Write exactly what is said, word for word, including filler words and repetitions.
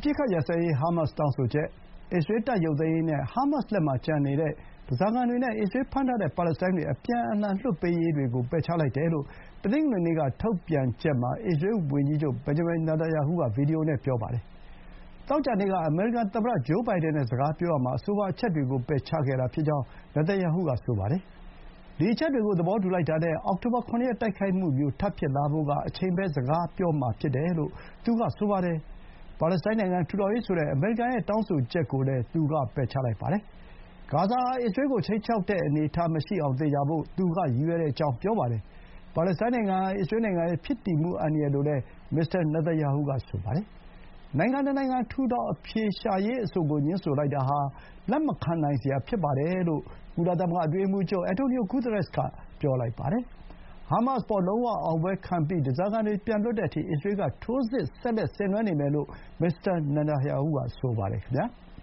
ပြစ်ခတ်ရပ်စဲရေးဟာမတ်စ်တောင်းဆိုချက်၊ အစ္စရေးတပ်ရုပ်သိမ်းရေးနဲ့ဟာမတ်စ်လက်မှာကျန်နေတဲ့ဓားစာခံတွေနဲ့အစ္စရေးဖမ်းထားတဲ့ပါလက်စတိုင်းတွေအပြန်အလှန်လွှတ်ပေးရေးတွေကိုပယ်ချလိုက်တယ်လို့တနင်္ဂနွေနေ့ကထုတ်ပြန်ချက်မှာအစ္စရေးဝန်ကြီးချုပ်ဘင်ဂျမင်နေတန်ယာဟုကဗီဒီယိုနဲ့ပြောပါတယ်။သောကြာနေ့ကအမေရိကန်သမ္မတဂျိုးဘိုင်ဒန်နဲ့စကားပြောရာမှာအဆိုပါအချက်တွေကိုပယ်ချခဲ့တာဖြစ်ကြောင်းနေတန်ယာဟုကဆိုပါတယ်။ဒီအချက်တွေကိုသဘောတူလိုက်တာနဲ့အောက်တိုဘာခုနှစ်ရက်တိုက်ခိုက်မှုမျိုးထပ်ဖြစ်လာဖို့ကအချိန်ပဲစကားပြောမှာဖြစ်တယ်လို့သူကဆိုပါတယ်။ပါလက်စတိုင်းနိုင်ငံထူထောင်ရေးဆိုတဲ့အမေရိကန်ရဲ့တောင်းဆိုချက်ကိုလည်းသူကပယ်ချလိုက်ပါတယ်။ဂါဇာဟာအစ္စရေးကိုခြိမ်းခြောက်တဲ့အနေအထားမရှိအောင်သေချာဖို့သူကရည်ရွယ်ကြောင်းပြောပါတယ်။ပါလက်စတိုင်းနိုင်ငံဟာအစ္စရေးနိုင်ငံရဲ့ဖြစ်တည်မှုအန္တရာယ်လို့လည်းမစ္စတာနေတန်ယာဟုကဆိုပါတယ်။နိုင်ငံတနိုင်ငံထူထောင်အဖြေရှာရေးအဆိုကိုငြင်းဆိုလိုက်တာဟာလက်မခံနိုင်စရာဖြစ်ပါတယ်လို့ကုလသမဂ္ဂအတွင်းရေးမှူးချုပ်အန်တိုနီယိုဂူသရက်စ်ကပြောလိုက်ပါတယ်။ဟာမတ်စ်အပေါ်လုံးဝအောင်ပွဲခံပြီးဓားစာခံတွေပြန်လွှတ်တဲ့အထိအစ္စရေးကထိုးစစ်ဆက်လက်ဆင်နွှဲနေမယ်လို့မစ္စတာနေတန်ယာဟုကဆိုပါတယ်ခင်ဗျာ။